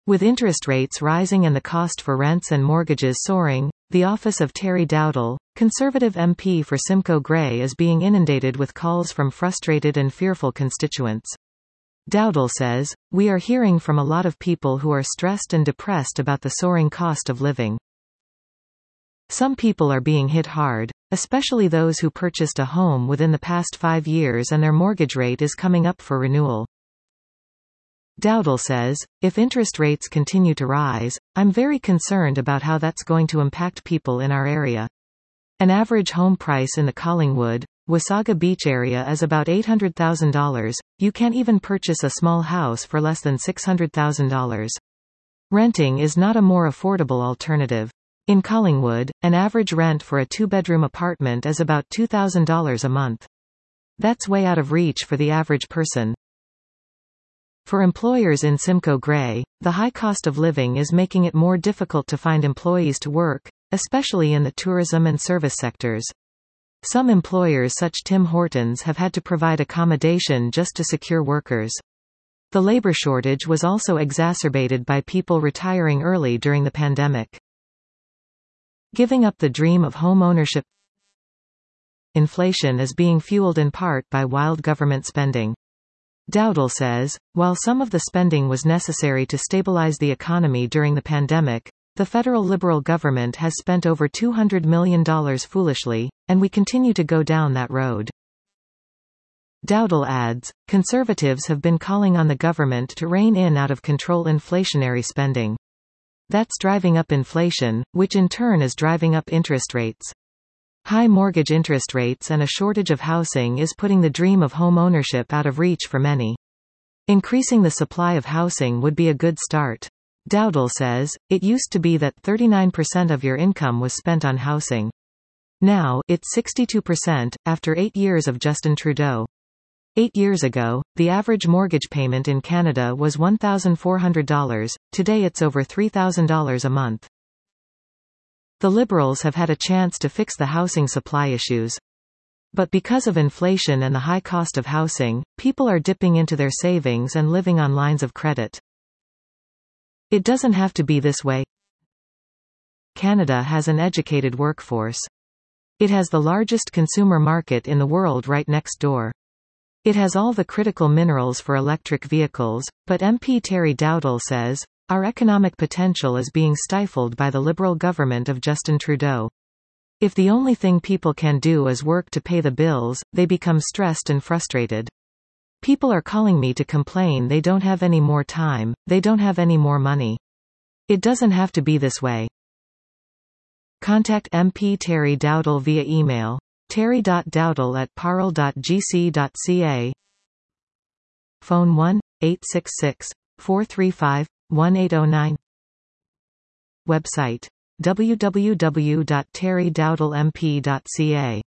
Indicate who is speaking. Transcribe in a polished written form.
Speaker 1: With interest rates rising and the cost for rents and mortgages soaring, the office of Terry Dowdall, Conservative MP for Simcoe Grey, is being inundated with calls from frustrated and fearful constituents. Dowdall says, "We are hearing from a lot of people who are stressed and depressed about the soaring cost of living. Some people are being hit hard, especially those who purchased a home within the past 5 years and their mortgage rate is coming up for renewal." Dowdall says, "If interest rates continue to rise, I'm very concerned about how that's going to impact people in our area. An average home price in the Collingwood, Wasaga Beach area is about $800,000. You can't even purchase a small house for less than $600,000. Renting is not a more affordable alternative. In Collingwood, an average rent for a 2-bedroom apartment is about $2,000 a month. That's way out of reach for the average person." For employers in Simcoe Grey, the high cost of living is making it more difficult to find employees to work, especially in the tourism and service sectors. Some employers such Tim Hortons have had to provide accommodation just to secure workers. The labor shortage was also exacerbated by people retiring early during the pandemic. Giving up the dream of home ownership. Inflation is being fueled in part by wild government spending. Dowdall says, while some of the spending was necessary to stabilize the economy during the pandemic, the federal Liberal government has spent over $200 million foolishly, and we continue to go down that road. Dowdall adds, Conservatives have been calling on the government to rein in out-of-control inflationary spending. That's driving up inflation, which in turn is driving up interest rates. High mortgage interest rates and a shortage of housing is putting the dream of home ownership out of reach for many. Increasing the supply of housing would be a good start. Dowdall says, it used to be that 39% of your income was spent on housing. Now, it's 62%, after 8 years of Justin Trudeau. 8 years ago, the average mortgage payment in Canada was $1,400, today it's over $3,000 a month. The Liberals have had a chance to fix the housing supply issues. But because of inflation and the high cost of housing, people are dipping into their savings and living on lines of credit. It doesn't have to be this way. Canada has an educated workforce. It has the largest consumer market in the world right next door. It has all the critical minerals for electric vehicles, but MP Terry Dowdall says, our economic potential is being stifled by the Liberal government of Justin Trudeau. If the only thing people can do is work to pay the bills, they become stressed and frustrated. People are calling me to complain they don't have any more time, they don't have any more money. It doesn't have to be this way. Contact MP Terry Dowdall via email, terry.dowdall@parle.gc.ca. Phone 1-866-435-1809. Website www.terrydowdallmp.ca